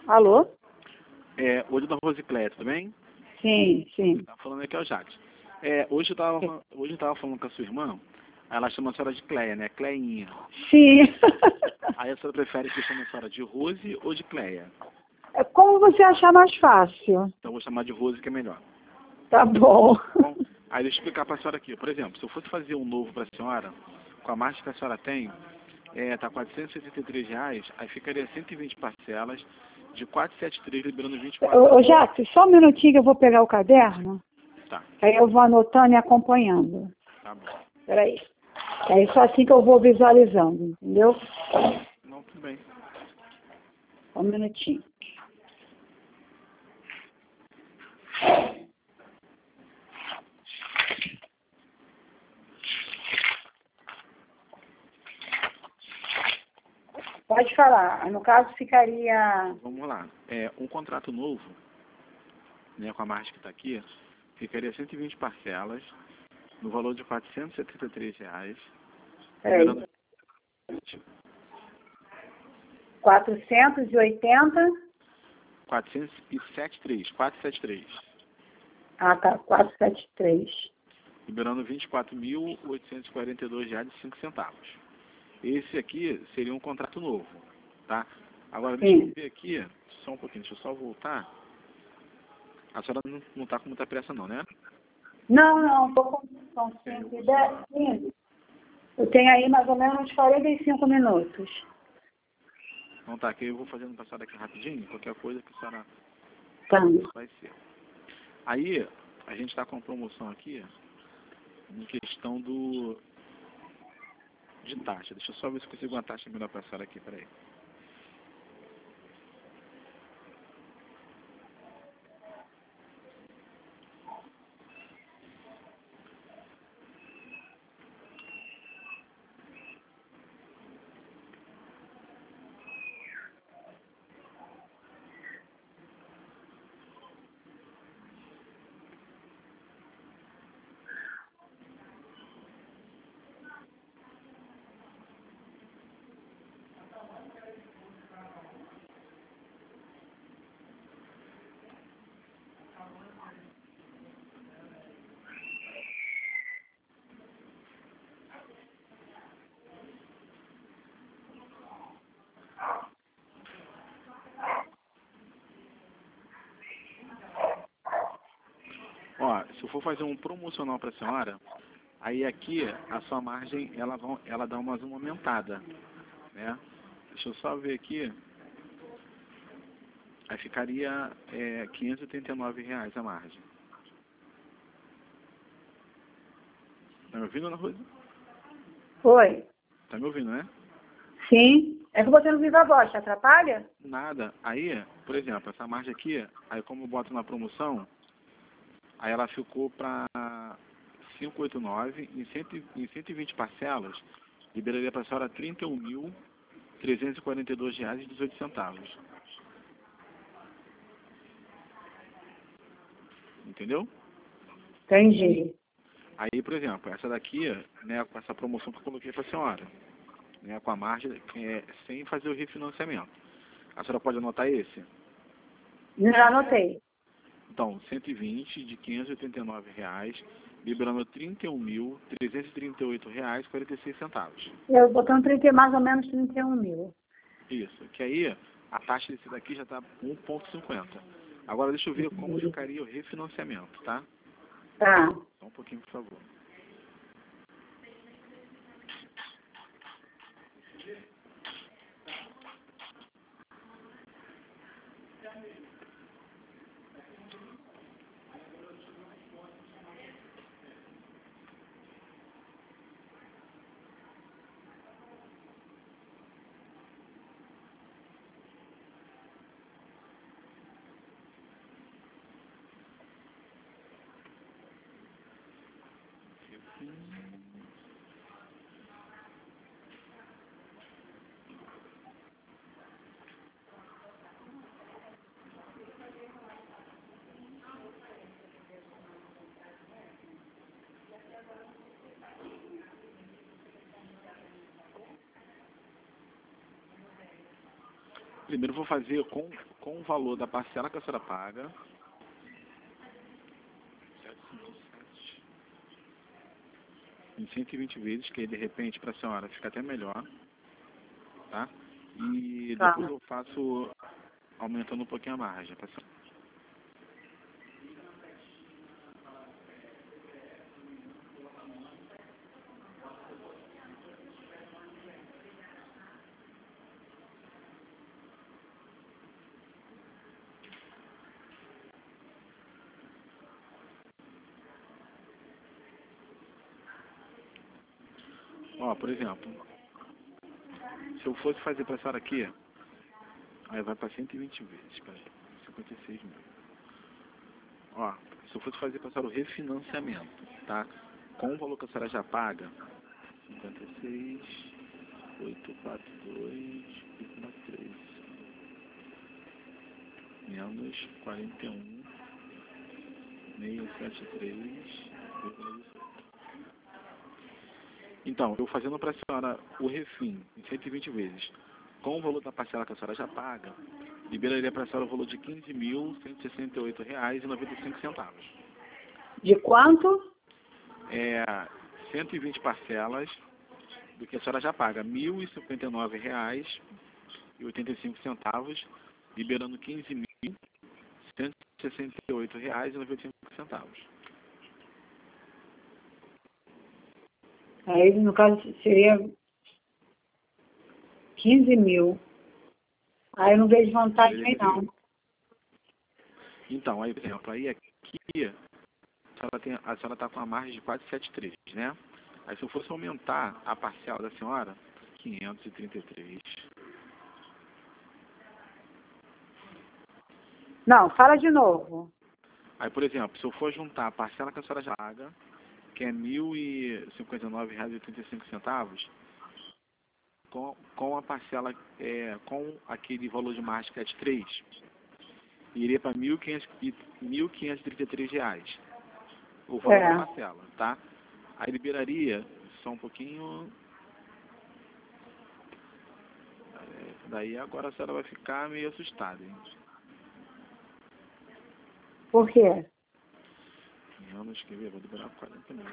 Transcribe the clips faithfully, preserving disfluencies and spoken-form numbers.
Alô? É, hoje da Rosicléia, tudo bem? Sim, sim. Tá falando aqui é o Jacques. É, hoje eu tava, hoje eu tava falando com a sua irmã, ela chama a senhora de Cleia, né? Cleinha. Sim. Aí a senhora prefere que eu chame a senhora de Rose ou de Cleia? É como você achar mais fácil. Então eu vou chamar de Rose, que é melhor. Tá bom. Bom, aí deixa eu explicar para a senhora aqui. Por exemplo, se eu fosse fazer um novo para a senhora, com a marcha que a senhora tem, é, tá quatrocentos e setenta e três reais, aí ficaria cento e vinte parcelas de quatrocentos e setenta e três, liberando vinte e quatro. Ô, ô Jacques, só um minutinho que eu vou pegar o caderno. Tá, Aí eu vou anotando e acompanhando. tá bom. Peraí. É só assim que eu vou visualizando, entendeu? Não, tudo bem. Só um minutinho. Pode falar. No caso, ficaria... Vamos lá. É, um contrato novo, né, com a marcha que está aqui, ficaria cento e vinte parcelas, no valor de quatrocentos e setenta e três reais. Peraí. Liberando quatrocentos e oitenta. quatrocentos e setenta e três, quatrocentos e setenta e três. Ah, tá. quatrocentos e setenta e três. Liberando vinte e quatro mil oitocentos e quarenta e dois reais e cinco centavos. Esse aqui seria um contrato novo, tá? Agora, deixa Sim. eu ver aqui, só um pouquinho, deixa eu só voltar. A senhora não, não tá com muita pressa não, né? Não, não. Tô com... São cinco e dez, quinze. Eu tenho aí mais ou menos uns quarenta e cinco minutos. Então tá, aqui eu vou fazendo passar aqui rapidinho, qualquer coisa que a senhora Tá. vai ser. Aí, a gente está com uma promoção aqui, em questão do de taxa. Deixa eu só ver se eu consigo uma taxa melhor para a senhora aqui, peraí. Ó, se eu for fazer um promocional para a senhora, aí aqui a sua margem ela, vão, ela dá mais uma aumentada, né? Deixa eu só ver aqui. Aí ficaria é, quinhentos e oitenta e nove reais a margem. Tá me ouvindo, Ana Rosa? Oi. Tá me ouvindo, né? Sim. É que você não viva a voz, te atrapalha? Nada. Aí, por exemplo, essa margem aqui, aí como eu boto na promoção, aí ela ficou para quinhentos e oitenta e nove em, cem, em cento e vinte parcelas, liberaria para a senhora trinta e um mil trezentos e quarenta e dois reais e dezoito centavos. Entendeu? Entendi. Aí, por exemplo, essa daqui, né, com essa promoção que eu coloquei para a senhora, né, com a margem, é, sem fazer o refinanciamento. A senhora pode anotar esse? Já anotei. Então, cento e vinte de quinhentos e oitenta e nove reais, liberando trinta e um mil trezentos e trinta e oito reais e quarenta e seis centavos. Eu botando trinta, mais ou menos trinta e um mil. Isso, que aí a taxa desse daqui já está um vírgula cinquenta. Agora deixa eu ver como ficaria o refinanciamento, tá? Tá. Só um pouquinho, por favor. Primeiro eu vou fazer com, com o valor da parcela que a senhora paga. Em cento e vinte vezes, que aí, de repente para a senhora fica até melhor. Tá? E Tá. depois eu faço aumentando um pouquinho a margem. Pra senhora. Ó, por exemplo, se eu fosse fazer para a senhora aqui, aí vai para cento e vinte vezes, peraí, cinquenta e seis mil. Ó, se eu fosse fazer para a senhora o refinanciamento, tá? Com o valor que a senhora já paga, cinquenta e seis, oitocentos e quarenta e dois vírgula três, menos quarenta e um, seiscentos e setenta e três vírgula dezoito. Então, eu fazendo para a senhora o refim em cento e vinte vezes, com o valor da parcela que a senhora já paga, liberaria para a senhora o valor de quinze mil cento e sessenta e oito reais e noventa e cinco centavos. De quanto? É cento e vinte parcelas do que a senhora já paga, mil e cinquenta e nove reais e oitenta e cinco centavos, liberando quinze mil cento e sessenta e oito reais e noventa e cinco centavos. Aí, no caso, seria quinze mil. Aí eu não vejo vantagem aí, não. Então, aí, por exemplo, aí aqui a senhora tem, a senhora está com a margem de quatrocentos e setenta e três, né? Aí se eu fosse aumentar a parcela da senhora, quinhentos e trinta e três. Não, fala de novo. Aí, por exemplo, se eu for juntar a parcela que a senhora já paga, que é mil e cinquenta e nove reais e oitenta e cinco centavos, com, com a parcela, é, com aquele valor de margem que é de três, iria para mil quinhentos e trinta e três reais. O valor É. da parcela, tá? Aí liberaria só um pouquinho. É, daí agora a senhora vai ficar meio assustada, hein? Por quê? Menos, quer ver? Vou liberar quarenta mil.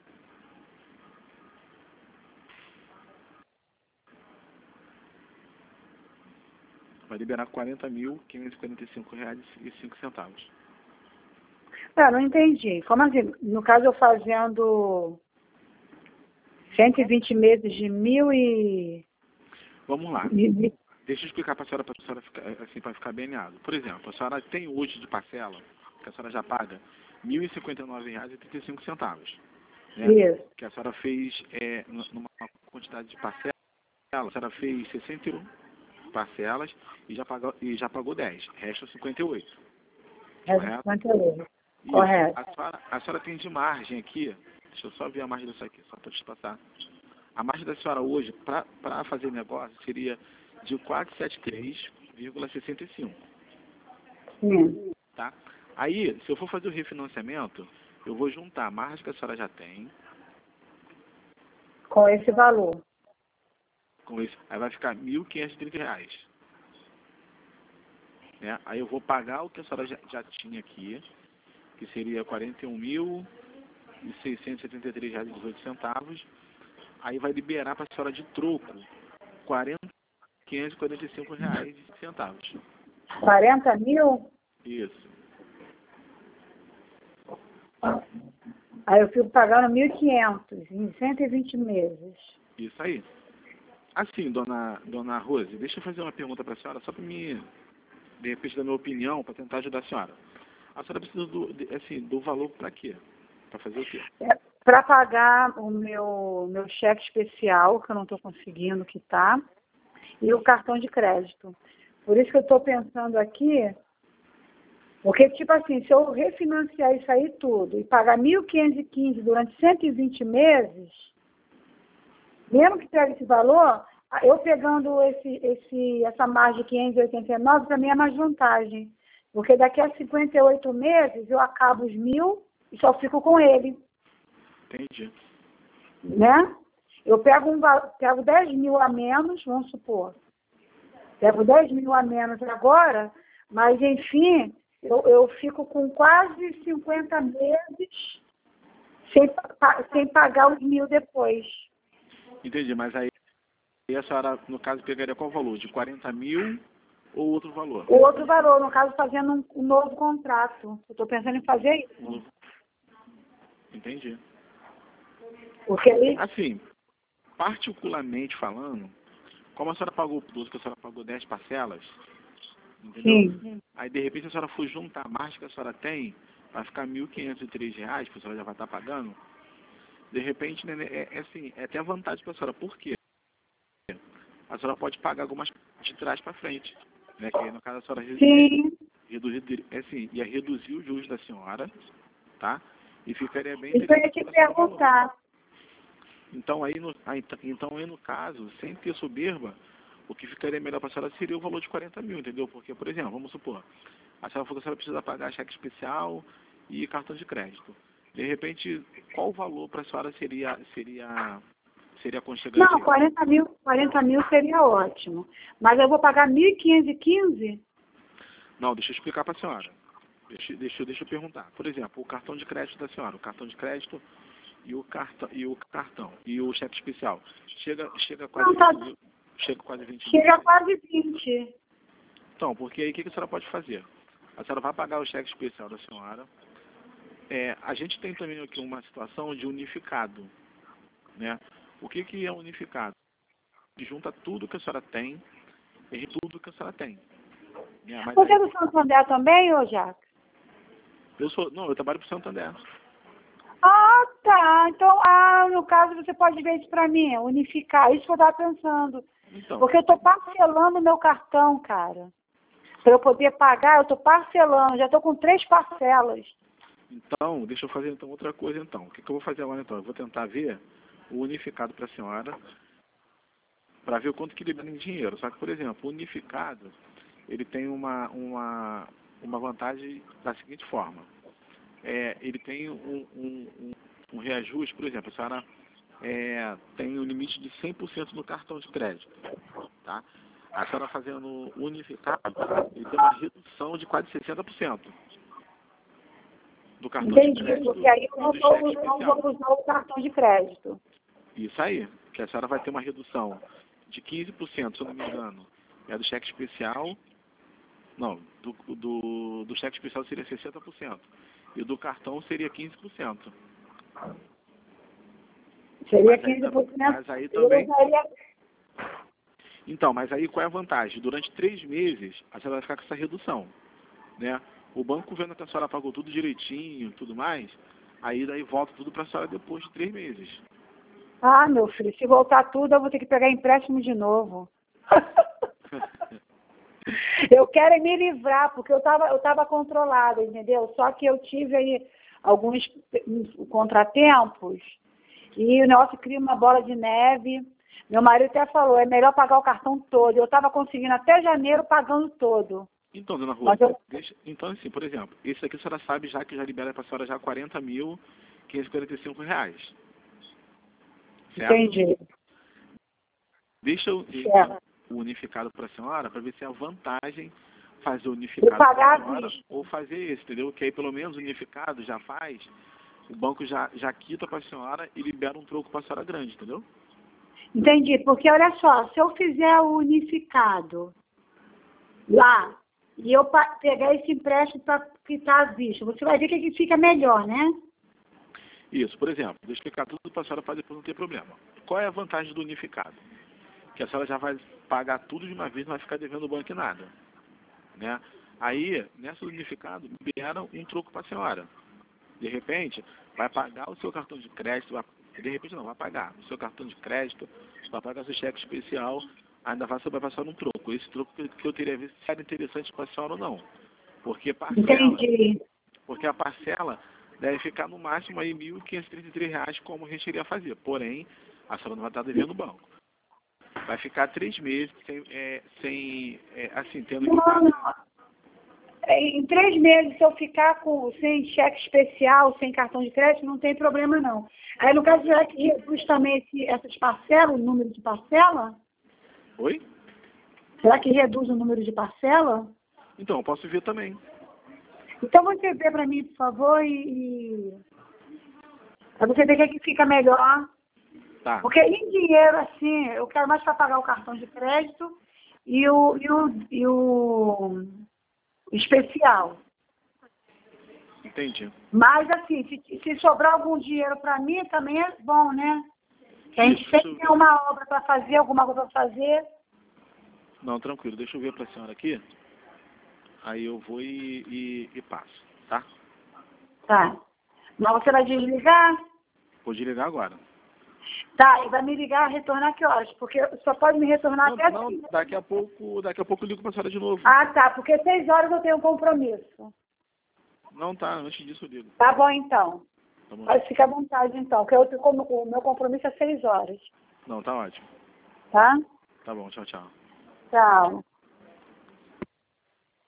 Vai liberar quarenta mil quinhentos e quarenta e cinco reais e cinco centavos. É, não entendi. Como assim? No caso, eu fazendo cento e vinte meses de mil e... Vamos lá. de- Deixa eu explicar para a senhora, para a senhora ficar, assim, para ficar bem alinhado. Por exemplo, a senhora tem hoje de parcela, que a senhora já paga, mil e cinquenta e nove reais e trinta e cinco centavos. Né? Isso. Que a senhora fez é, numa quantidade de parcela, a senhora fez sessenta e um parcelas e já pagou, e já pagou dez. Resta cinquenta e oito. Correto? cinquenta e oito. Isso. Correto. A senhora, a senhora tem de margem aqui, deixa eu só ver a margem disso aqui, só para te passar. A margem da senhora hoje, para fazer negócio, seria de quatrocentos e setenta e três vírgula sessenta e cinco. Sim. Tá? Aí, se eu for fazer o refinanciamento, eu vou juntar a margem que a senhora já tem Com esse valor. com esse, aí vai ficar mil quinhentos e trinta reais. Né? Aí eu vou pagar o que a senhora já, já tinha aqui, que seria quarenta e um mil seiscentos e setenta e três reais e dezoito centavos. Aí vai liberar para a senhora de troco quarenta mil quinhentos e quarenta e cinco reais e centavos. quarenta mil? Isso. Aí eu fico pagando mil e quinhentos em cento e vinte meses. Isso aí. Assim, dona, dona Rose, deixa eu fazer uma pergunta para a senhora, só para me, de repente, dar minha opinião, para tentar ajudar a senhora. A senhora precisa do, de, assim, do valor para quê? Para fazer o quê? É, para pagar o meu, meu cheque especial, que eu não estou conseguindo quitar, e o cartão de crédito. Por isso que eu estou pensando aqui, porque, tipo assim, se eu refinanciar isso aí tudo e pagar mil quinhentos e quinze durante cento e vinte meses, mesmo que pegue esse valor, eu pegando esse, esse, essa margem de quinhentos e oitenta e nove, para mim é mais vantagem. Porque daqui a cinquenta e oito meses eu acabo os mil e só fico com ele. Entendi. Né? Eu pego, um, pego dez mil a menos, vamos supor. Levo dez mil a menos agora, mas, enfim, eu, eu fico com quase cinquenta meses sem, sem pagar os mil depois. Entendi, mas aí a senhora, no caso, pegaria qual valor? De quarenta mil ou outro valor? O outro valor, no caso, fazendo um, um novo contrato. Eu estou pensando em fazer isso. Entendi. Porque aí... Assim, particularmente falando, como a senhora pagou tudo, que a senhora pagou dez parcelas, entendeu? Sim. Aí, de repente, a senhora for juntar a margem que a senhora tem, vai ficar mil quinhentos e três reais, que a senhora já vai estar pagando. De repente, né, é, é, assim, é até vantagem para a senhora. Por quê? A senhora pode pagar algumas de trás para frente, né? Que aí, no caso, a senhora Sim. reduzir, é, assim, ia reduzir os juros da senhora, tá? E ficaria bem Isso eu ia te perguntar. Então aí, no, aí, então aí, no caso, sem ter soberba, o que ficaria melhor para a senhora seria o valor de quarenta mil, entendeu? Porque, por exemplo, vamos supor, a senhora falou que a senhora precisa pagar cheque especial e cartão de crédito. De repente, qual o valor para a senhora seria, seria, seria aconchegante? Não, quarenta mil, quarenta mil seria ótimo. Mas eu vou pagar mil quinhentos e quinze? Não, deixa eu explicar para a senhora. Deixa, deixa, deixa eu perguntar. Por exemplo, o cartão de crédito da senhora, o cartão de crédito e o cartão e o cartão e o cheque especial chega chega quase Não, tá, vinte mil, chega quase vinte chega mil. quase vinte. Então, porque aí o que, que a senhora pode fazer? A senhora vai pagar o cheque especial da senhora. É, a gente tem também aqui uma situação de unificado, né? O que que é unificado? Junta tudo que a senhora tem e tudo que a senhora tem. Né? Mas Você aí, é do Santander também, ô Jacques? eu sou, não, eu trabalho para o Santander. Ah, tá. Então, ah, no caso, você pode ver isso para mim, unificar. Isso que eu estava pensando. Então, Porque eu estou parcelando meu cartão, cara. Para eu poder pagar, eu estou parcelando. Já estou com três parcelas. Então, deixa eu fazer então outra coisa então. O que, que eu vou fazer agora então? Eu vou tentar ver o unificado para a senhora, para ver o quanto que libera em dinheiro. Só que, por exemplo, o unificado, ele tem uma, uma, uma vantagem da seguinte forma. É, ele tem um, um, um, um reajuste, por exemplo, a senhora é, tem um limite de cem por cento no cartão de crédito. Tá? A senhora fazendo unificado, ele tem uma redução de quase sessenta por cento. Do cartão Entendi, de crédito porque aí eu não do vou, cheque não especial. vou usar o cartão de crédito. Isso aí, que a senhora vai ter uma redução de quinze por cento, se eu não me engano, é do cheque especial, não, do, do, do cheque especial seria sessenta por cento, e do cartão seria quinze por cento. Seria Mas aí, quinze por cento. mas aí Eu também... usaria... Então, mas aí qual é a vantagem? Durante três meses, a senhora vai ficar com essa redução, né? O banco vendo que a senhora pagou tudo direitinho e tudo mais, aí daí volta tudo para a senhora depois de três meses. Ah, meu filho, se voltar tudo, eu vou ter que pegar empréstimo de novo. Eu quero é me livrar, porque eu estava eu tava controlada, entendeu? Só que eu tive aí alguns contratempos e o negócio cria uma bola de neve. Meu marido até falou, é melhor pagar o cartão todo. Eu estava conseguindo até janeiro pagando todo. Então, dona Rua, eu... deixa, então assim, por exemplo, esse aqui a senhora sabe já que já libera para a senhora já quarenta mil quinhentos e quarenta e cinco reais. Certo? Entendi. Deixa eu Certo. o unificado para a senhora para ver se é a vantagem fazer o unificado para a senhora ou fazer esse, entendeu? Que aí pelo menos o unificado já faz, o banco já, já quita para a senhora e libera um troco para a senhora grande, entendeu? Entendi, porque olha só, se eu fizer o unificado lá e eu pegar esse empréstimo para quitar à vista, você vai ver que aqui fica melhor, né? Isso, por exemplo, vou explicar tudo para a senhora para depois não ter problema. Qual é a vantagem do unificado? Que a senhora já vai pagar tudo de uma vez, não vai ficar devendo o banco nada. Né? Aí, nessa unificado, libera um troco para a senhora. De repente, vai pagar o seu cartão de crédito, vai, de repente não, vai pagar o seu cartão de crédito, vai pagar seu cheque especial, ainda vai, vai passar um troco. Esse troco que, que eu teria visto se era interessante para a senhora ou não. Porque parcela, Entendi. porque a parcela deve ficar no máximo aí mil quinhentos e trinta e três reais, como a gente iria fazer. Porém, a senhora não vai estar devendo o banco. Vai ficar três meses sem, é, sem é, assim, tendo que pagar. Não, não. Em três meses, se eu ficar com, sem cheque especial, sem cartão de crédito, não tem problema não. Aí, no caso, já que reduz também esse, essas parcelas, o número de parcela? Oi? Será que reduz o número de parcela? Então, eu posso ver também. Então você vê para mim, por favor, e... Para você ver o que, é que fica melhor. Tá. Porque em dinheiro, assim, eu quero mais para pagar o cartão de crédito e o, e o, e o especial. Entendi. Mas, assim, se, se sobrar algum dinheiro para mim, também é bom, né? Que a gente Isso, sempre isso. tem uma obra para fazer, alguma coisa para fazer. Não, tranquilo. Deixa eu ver para a senhora aqui. Aí eu vou e, e, e passo, tá? Tá. Mas você vai desligar? Vou desligar agora. Tá, e vai me ligar, retornar que horas? Porque só pode me retornar Não, até não, assim. daqui a pouco, daqui a pouco eu ligo para a senhora de novo. Ah, tá, porque seis horas eu tenho um compromisso. Não, tá, antes disso eu ligo. Tá bom, então. Tá bom. Pode ficar à vontade, então, que eu, o meu compromisso é seis horas. Não, tá ótimo. Tá? Tá bom, tchau, tchau. Tchau.